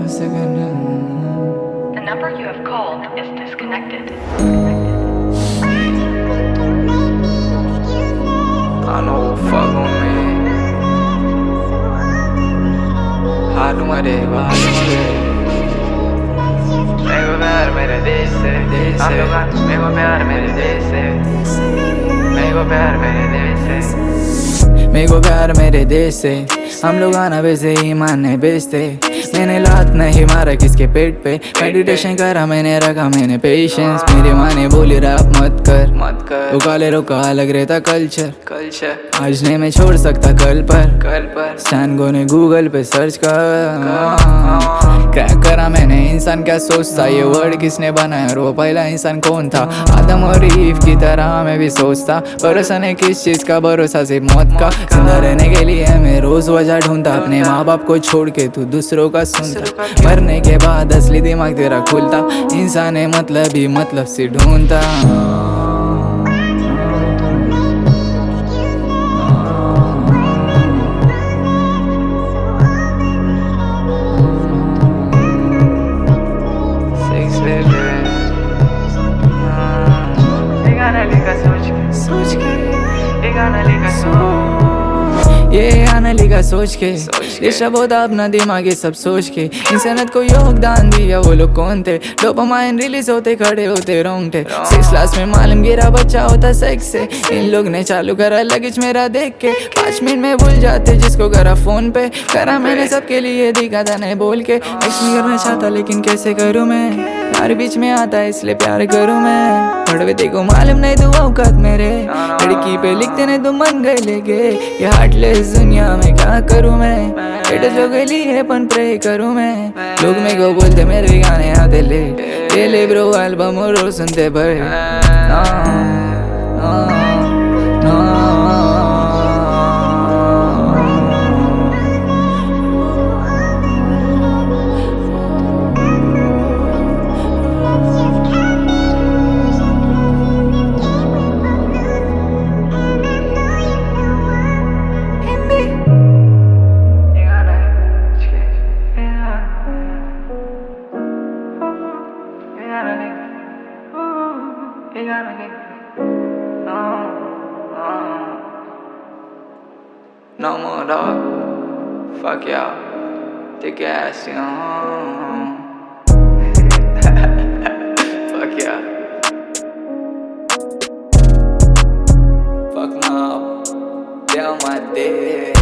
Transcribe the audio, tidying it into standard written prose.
The number you have called is disconnected. I know who fuck with me. हालूंगा रे मेरे को प्यार मेरे देश से मेरे को प्यार मेरे देश से मेरे को प्यार मेरे देश से मेरे को प्यार मेरे देश से हम लोग आना वैसे ही मानने बेचते मैंने लात नहीं मारा किसके पेट पे मेडिटेशन करा मैंने रखा मैंने पेशेंस मेरी माँ ने बोली रैप मत कर वो काले रोका अलग रहता कल्चर आज नहीं मैं छोड़ सकता कल पर स्टैंगो ने गूगल पे सर्च कर क्रैक करा मैंने इंसान क्या सोचता ये वर्ड किसने बनाया और वो पहला इंसान कौन था आदम और ईव की तरह मैं भी सोचता भरोसा नहीं किस चीज का भरोसा सिर्फ मौत का जिंदा रहने के लिए मैं रोज वजह ढूंढता अपने माँ बाप को छोड़ के तू दूसरों का सुनता मरने के बाद असली दिमाग तेरा खुलता इंसान है मतलब ही मतलब से ढूंढता ये आना लिखा सोच के डिस्टर्ब होता अपना दिमाग ये सब सोच के इंसानियत को योगदान दिया वो लोग कौन थे डोपामाइन रिलीज होते खड़े होते रोंगटे 6 क्लास में मालूम गिरा बच्चा होता सेक्स से इन लोग ने चालू करा लगेज मेरा देख के 5 मिनट में भूल जाते जिसको करा फोन पे करा मैंने सबके लिए दिखा था नहीं बोल के एक्शन करना चाहता लेकिन कैसे करूँ मैं यार बीच में आता है इसलिए प्यार करूँ मैं बड़वे देखो मालूम नहीं तू औकात मेरे लड़की पे लिखते नहीं तो मन गए लेके ये हार्टलेस दुनिया में क्या करूँ मैं बेटा जो गली है पन प्रे करूँ मैं लोग मेरे को बोलते मेरे गाने आते ले ब्रो एल्बम और सुनते पर No more dog. Fuck y'all. Take your ass, you know. Fuck y'all. Fuck now. Down my dick.